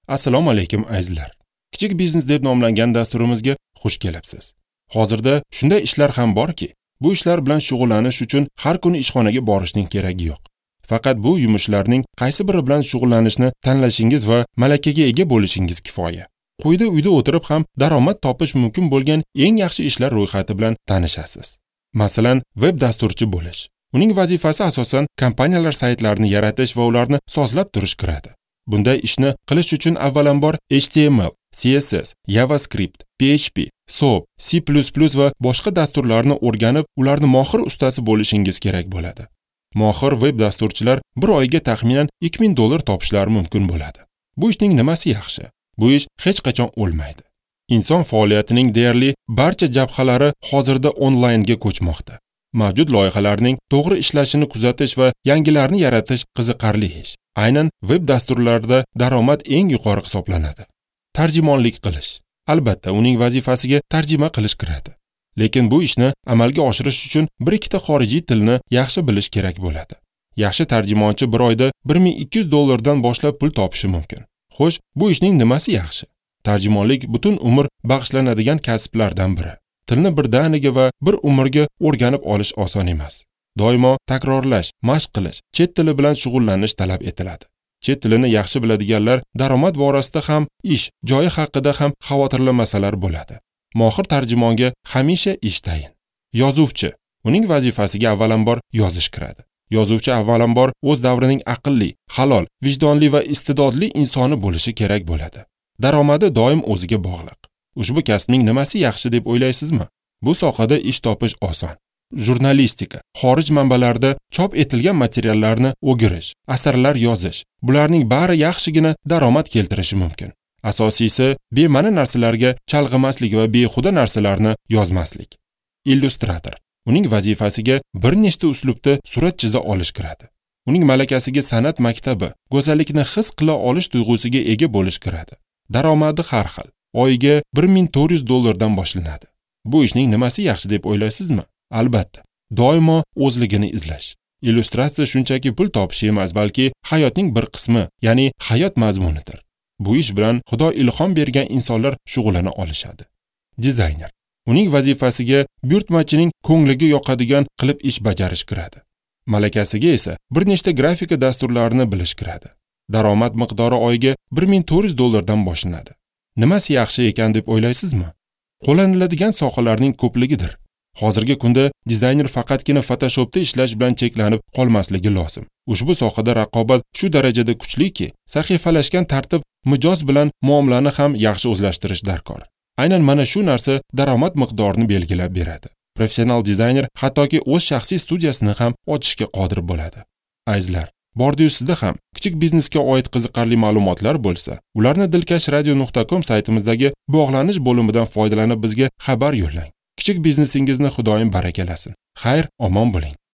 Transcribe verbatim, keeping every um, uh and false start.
Assalomu alaykum azizlar. Kichik biznes deb nomlangan dasturimizga xush kelibsiz. Hozirda shunday ishlar ham borki, bu ishlar bilan shug'ullanish uchun har kuni ishxonaga borishning keragi yo'q. Faqat bu yumushlarning qaysi biri bilan shug'ullanishni tanlashingiz va malakaga ega bo'lishingiz kifoya. Quyida uyda o'tirib ham daromad topish mumkin bo'lgan eng yaxshi ishlar ro'yxati bilan tanishasiz. Masalan, web dasturchi bo'lish. Uning vazifasi asosan kompaniyalar saytlarini yaratish va ularni sozlab turish kiradi. Bunday ishni qilish uchun avvalambor H T M L, C S S, JavaScript, P H P, S O A P, C plus plus va boshqa dasturlarni o'rganib, ularni mohir ustasi bo'lishingiz kerak bo'ladi. Mohir web dasturchilar bir oyiga taxminan ikki ming dollar topishlari mumkin bo'ladi. Bu ishning nimasi yaxshi? Bu ish hech qachon o'lmaydi. Inson faoliyatining deyarli barcha jabhalari hozirda onlaynga ko'chmoqda. Mavjud loyihalarning to'g'ri ishlashini kuzatish va yangilarni yaratish qiziqarli ish. Aynan web dasturlarida daromad eng yuqori hisoblanadi. Tarjimonlik qilish. Albatta, uning vazifasiga tarjima qilish kiradi. Lekin bu ishni amalga oshirish uchun bir ikkita xorijiy tilni yaxshi bilish kerak bo'ladi. Yaxshi tarjimonchi bir oyda bir ming ikki yuz dollardan boshlab pul topishi mumkin. Xo'sh, bu ishning nimasi yaxshi? Tarjimonlik butun umr bag'ishlanadigan kasblardan biri. Tilni birdaniga va bir umrga o'rganib olish oson emas. Doimo takrorlash, mashq qilish, chet tili bilan shug'ullanish talab etiladi. Chet tilini yaxshi biladiganlar daromad borasida ham, ish joyi haqida ham xavotirlanmasalar bo'ladi. Mohir tarjimonga hamisha ish tayin. Yozuvchi. Uning vazifasiga avvalambor yozish kiradi. Yozuvchi avvalambor o'z davrining aqlli, halol, vijdonli va iste'dodli insoni bo'lishi kerak bo'ladi. Daromadi doim o'ziga bog'liq. Ushbu kasbning nimasi yaxshi deb o'ylaysizmi? Bu sohada ish topish oson. Jurnalistika, xorij manbalarida chop etilgan materiallarni o'girish, asarlar yozish, bularning bari yaxshigina daromad keltirishi mumkin. Asosiysi, bema'ni narsalarga chalg'imaslik va behuda narsalarni yozmaslik. Illyustrator. Uning vazifasiga bir nechta uslubda surat chiza olish kiradi. Uning malakasiga san'at maktabi, go'zallikni his qila olish tuyg'usiga ega bo'lish kiradi. Daromadi har xil. Oyiga bir ming to'rt yuz dollardan boshlanadi. Bu ishning nimasi yaxshi deb o'ylaysizmi? Albatta, doimo o'zligini izlash. Illyustratsiya shunchaki pul topish emas, balki hayotning bir qismi, ya'ni hayot mazmunidir. Bu ish bilan Xudo ilhom bergan insonlar shug'ullana olishadi. Dizayner. Uning vazifasiga buyurtmachining ko'ngliga yoqadigan qilib ish bajarish kiradi. Malakasiga esa bir nechta grafika dasturlarini bilish kiradi. Daromad miqdori oyiga bir ming to'rt yuz dollardan boshlanadi. Nimasi yaxshi ekan deb o'ylaysizmi? Qo'llaniladigan sohalarning ko'pligidir. Hozirgi kunda dizayner faqatgina Photoshopda ishlash bilan cheklanib qolmasligi lozim. Ushbu sohada raqobat shu darajada kuchliki, sahifalashgan tartib mijoz bilan muomalani ham yaxshi o'zlashtirish darkor. Aynan mana shu narsa daromad miqdorini belgilab beradi. Professional dizayner hattoki o'z shaxsiy studiyasini ham ochishga qodir bo'ladi. Azizlar, bordi-yu sizda ham kichik biznesga oid qiziqarli ma'lumotlar bo'lsa, ularni dilkash radio nuqta com saytimizdagi bog'lanish bo'limidan foydalanib bizga xabar yo'llang. Kichik biznesingizni Xudoyim barakalasin. Xayr, omon bo'ling.